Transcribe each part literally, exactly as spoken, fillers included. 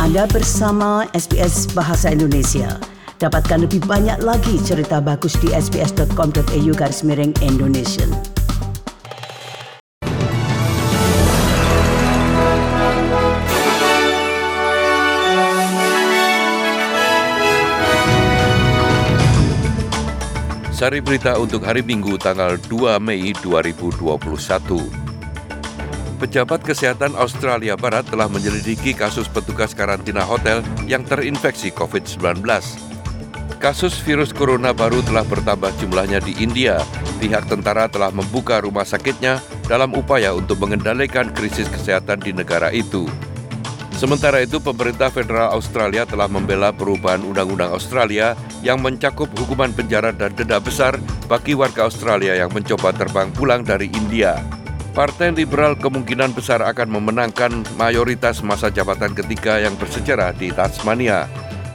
Anda bersama S B S Bahasa Indonesia. Dapatkan lebih banyak lagi cerita bagus di sbs.com.au garis miring Indonesia. Sari berita untuk hari Minggu tanggal dua Mei dua ribu dua puluh satu. Pejabat Kesehatan Australia Barat telah menyelidiki kasus petugas karantina hotel yang terinfeksi covid sembilan belas. Kasus virus corona baru telah bertambah jumlahnya di India. Pihak tentara telah membuka rumah sakitnya dalam upaya untuk mengendalikan krisis kesehatan di negara itu. Sementara itu, pemerintah federal Australia telah membela perubahan undang-undang Australia yang mencakup hukuman penjara dan denda besar bagi warga Australia yang mencoba terbang pulang dari India. Partai Liberal kemungkinan besar akan memenangkan mayoritas masa jabatan ketiga yang bersejarah di Tasmania.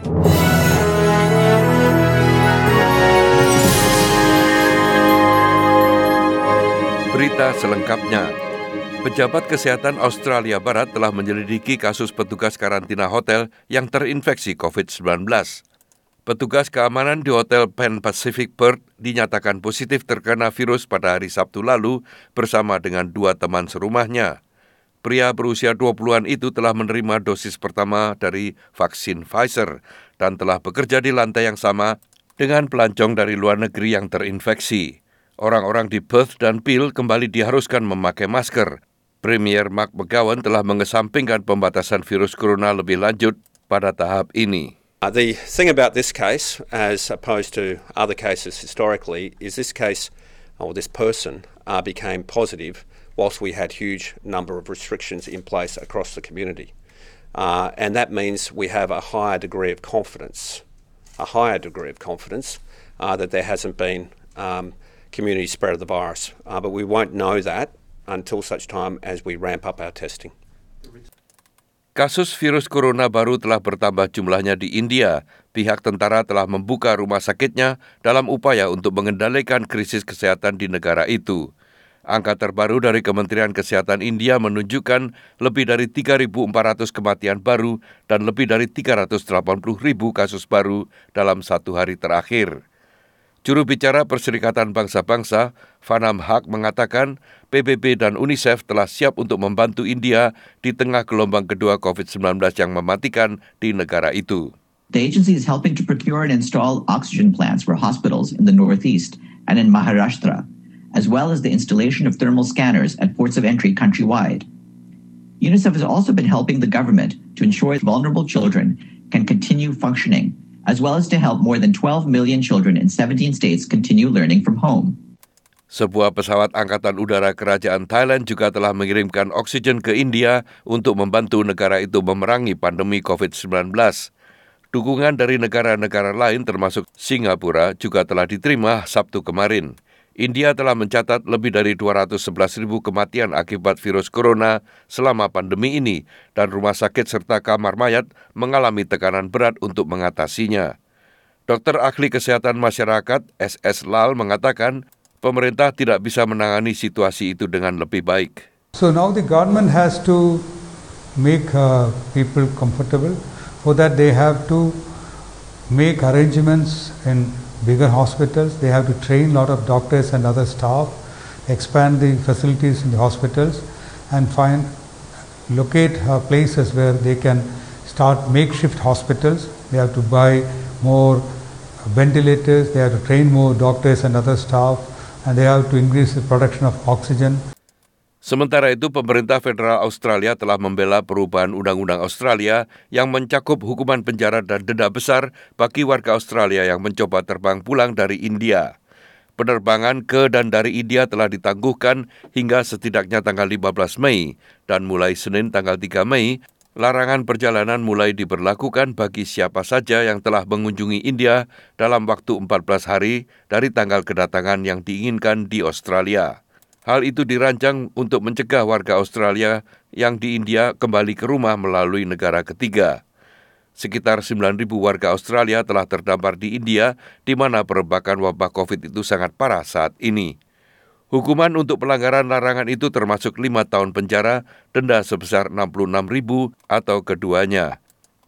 Berita selengkapnya. Pejabat Kesehatan Australia Barat telah menyelidiki kasus petugas karantina hotel yang terinfeksi covid sembilan belas. Petugas keamanan di Hotel Pan Pacific Perth dinyatakan positif terkena virus pada hari Sabtu lalu bersama dengan dua teman serumahnya. Pria berusia dua puluhan itu telah menerima dosis pertama dari vaksin Pfizer dan telah bekerja di lantai yang sama dengan pelancong dari luar negeri yang terinfeksi. Orang-orang di Perth dan Peel kembali diharuskan memakai masker. Premier Mark McGowan telah mengesampingkan pembatasan virus corona lebih lanjut pada tahap ini. Uh, the thing about this case, as opposed to other cases historically, is this case, or this person, uh, became positive whilst we had huge number of restrictions in place across the community. Uh, and that means we have a higher degree of confidence, a higher degree of confidence uh, that there hasn't been um, community spread of the virus. Uh, but we won't know that until such time as we ramp up our testing. Kasus virus corona baru telah bertambah jumlahnya di India. Pihak tentara telah membuka rumah sakitnya dalam upaya untuk mengendalikan krisis kesehatan di negara itu. Angka terbaru dari Kementerian Kesehatan India menunjukkan lebih dari tiga ribu empat ratus kematian baru dan lebih dari tiga ratus delapan puluh ribu kasus baru dalam satu hari terakhir. Juru bicara Perserikatan Bangsa-Bangsa, Farnham Haque mengatakan P B B dan UNICEF telah siap untuk membantu India di tengah gelombang kedua covid sembilan belas yang mematikan di negara itu. The agency is helping to procure and install oxygen plants for hospitals in the Northeast and in Maharashtra, as well as the installation of thermal scanners at ports of entry countrywide. UNICEF has also been helping the government to ensure vulnerable children can continue functioning, as well as to help more than twelve million children in seventeen states continue learning from home. Sebuah pesawat Angkatan Udara Kerajaan Thailand juga telah mengirimkan oksigen ke India untuk membantu negara itu memerangi pandemi covid sembilan belas. Dukungan dari negara-negara lain termasuk Singapura juga telah diterima Sabtu kemarin. India telah mencatat lebih dari dua ratus sebelas ribu kematian akibat virus corona selama pandemi ini dan rumah sakit serta kamar mayat mengalami tekanan berat untuk mengatasinya. Dokter Ahli Kesehatan Masyarakat S S Lal mengatakan pemerintah tidak bisa menangani situasi itu dengan lebih baik. So now the government has to make uh, people comfortable. For that they have to make arrangements in bigger hospitals. They have to train a lot of doctors and other staff, expand the facilities in the hospitals, and find, locate uh, places where they can start makeshift hospitals. They have to buy more ventilators, they have to train more doctors and other staff, and they have to increase the production of oxygen. Sementara itu, pemerintah federal Australia telah membela perubahan undang-undang Australia yang mencakup hukuman penjara dan denda besar bagi warga Australia yang mencoba terbang pulang dari India. Penerbangan ke dan dari India telah ditangguhkan hingga setidaknya tanggal lima belas Mei, dan mulai Senin tanggal tiga Mei, larangan perjalanan mulai diberlakukan bagi siapa saja yang telah mengunjungi India dalam waktu empat belas hari dari tanggal kedatangan yang diinginkan di Australia. Hal itu dirancang untuk mencegah warga Australia yang di India kembali ke rumah melalui negara ketiga. Sekitar sembilan ribu warga Australia telah terdampar di India, di mana perebakan wabah COVID itu sangat parah saat ini. Hukuman untuk pelanggaran larangan itu termasuk lima tahun penjara, denda sebesar enam puluh enam ribu atau keduanya.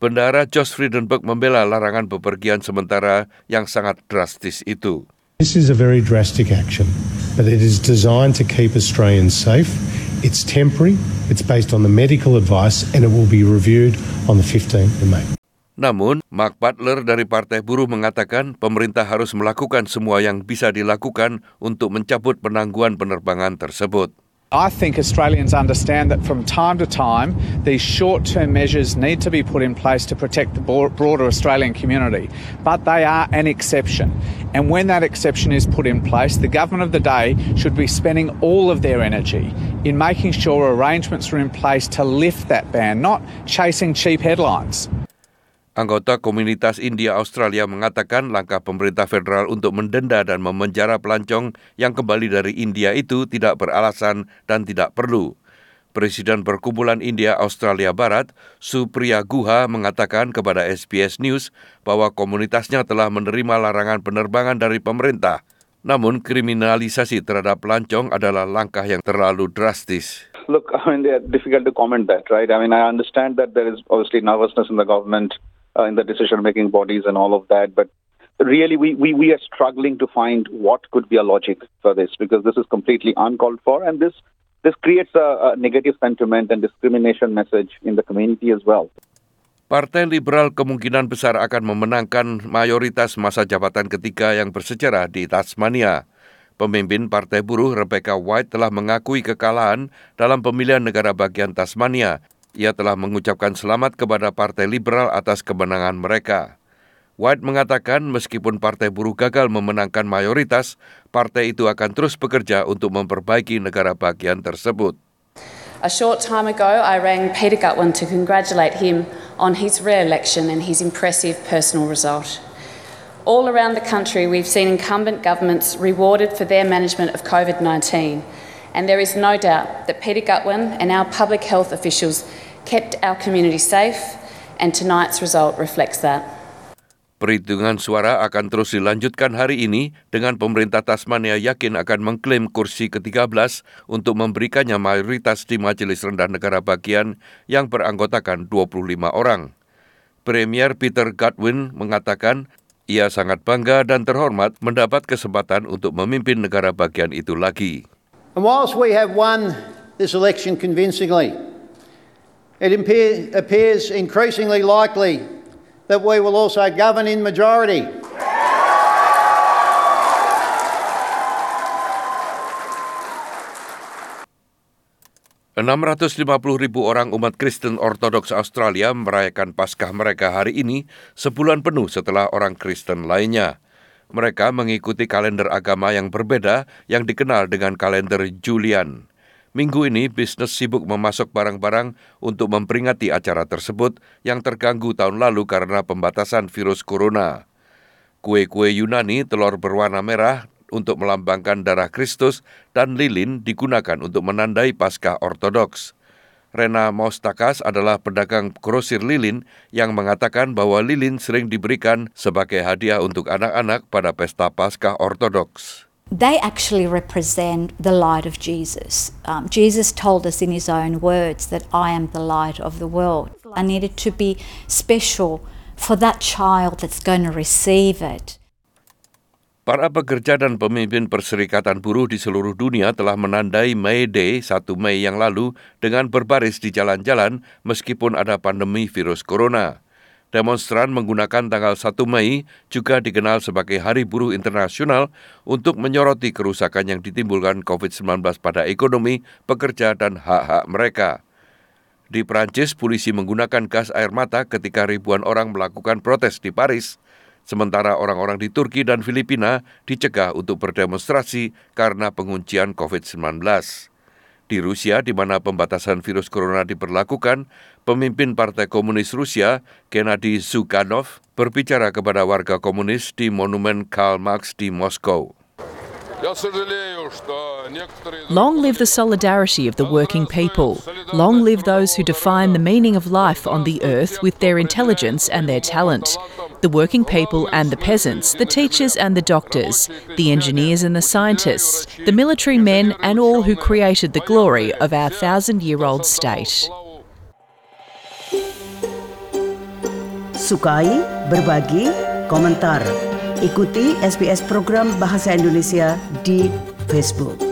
Bendahara Josh Frydenberg membela larangan bepergian sementara yang sangat drastis itu. This is a very drastic action, but it is designed to keep Australians safe. It's temporary, it's based on the medical advice, and it will be reviewed on the fifteenth of May. Namun, Mark Butler dari Partai Buruh mengatakan pemerintah harus melakukan semua yang bisa dilakukan untuk mencabut penangguhan penerbangan tersebut. I think Australians understand that from time to time, these short-term measures need to be put in place to protect the broader Australian community. But they are an exception. And when that exception is put in place, the government of the day should be spending all of their energy in making sure arrangements are in place to lift that ban, not chasing cheap headlines. Anggota komunitas India Australia mengatakan langkah pemerintah federal untuk mendenda dan memenjara pelancong yang kembali dari India itu tidak beralasan dan tidak perlu. Presiden Perkumpulan India Australia Barat, Supriya Guha, mengatakan kepada S B S News bahwa komunitasnya telah menerima larangan penerbangan dari pemerintah. Namun kriminalisasi terhadap pelancong adalah langkah yang terlalu drastis. Look, I mean, it's difficult to comment that, right? I mean, I understand that there is obviously nervousness in the government, uh, in the decision-making bodies and all of that, but really we, we, we are struggling to find what could be a logic for this, because this is completely uncalled for, and this this creates a, a negative sentiment and discrimination message in the community as well. Partai Liberal kemungkinan besar akan memenangkan mayoritas masa jabatan ketiga yang bersejarah di Tasmania. Pemimpin Partai Buruh Rebecca White telah mengakui kekalahan dalam pemilihan negara bagian Tasmania. Ia telah mengucapkan selamat kepada Partai Liberal atas kemenangan mereka. White mengatakan meskipun Partai Buruh gagal memenangkan mayoritas, partai itu akan terus bekerja untuk memperbaiki negara bagian tersebut. A short time ago, I rang Peter Gutwein to congratulate him on his re-election and his impressive personal result. All around the country, we've seen incumbent governments rewarded for their management of COVID nineteen. And there is no doubt that Peter Gutwein and our public health officials kept our community safe, and tonight's result reflects that. Perhitungan suara akan terus dilanjutkan hari ini dengan pemerintah Tasmania yakin akan mengklaim kursi ke tiga belas untuk memberikannya mayoritas di Majelis Rendah Negara Bagian yang beranggotakan dua puluh lima orang. Premier Peter Gutwein mengatakan ia sangat bangga dan terhormat mendapat kesempatan untuk memimpin negara bagian itu lagi. And whilst we have won this election convincingly, it appear, appears increasingly likely that we will also govern in majority. enam ratus lima puluh ribu orang umat Kristen Ortodoks Australia merayakan Paskah mereka hari ini sebulan penuh setelah orang Kristen lainnya. Mereka mengikuti kalender agama yang berbeda yang dikenal dengan kalender Julian. Minggu ini, bisnis sibuk memasok barang-barang untuk memperingati acara tersebut yang terganggu tahun lalu karena pembatasan virus corona. Kue-kue Yunani, telur berwarna merah untuk melambangkan darah Kristus, dan lilin digunakan untuk menandai Paskah Ortodoks. Rena Mostakas adalah pedagang grosir lilin yang mengatakan bahwa lilin sering diberikan sebagai hadiah untuk anak-anak pada pesta Paskah Ortodoks. They actually represent the light of Jesus. Um, Jesus told us in his own words that I am the light of the world. I needed to be special for that child that's going to receive it. Para pekerja dan pemimpin Perserikatan Buruh di seluruh dunia telah menandai May Day satu Mei yang lalu dengan berbaris di jalan-jalan meskipun ada pandemi virus corona. Demonstran menggunakan tanggal satu Mei juga dikenal sebagai Hari Buruh Internasional untuk menyoroti kerusakan yang ditimbulkan covid sembilan belas pada ekonomi, pekerja, dan hak-hak mereka. Di Prancis, polisi menggunakan gas air mata ketika ribuan orang melakukan protes di Paris. Sementara orang-orang di Turki dan Filipina dicegah untuk berdemonstrasi karena penguncian covid sembilan belas. Di Rusia, di mana pembatasan virus corona diberlakukan, pemimpin Partai Komunis Rusia, Gennady Zhuganov, berbicara kepada warga komunis di Monumen Karl Marx di Moskow. Long live the solidarity of the working people. Long live those who define the meaning of life on the earth with their intelligence and their talent. The working people and the peasants, the teachers and the doctors, the engineers and the scientists, the military men and all who created the glory of our thousand-year-old state. sukai, berbagi, komentar. Ikuti S B S program Bahasa Indonesia di Facebook.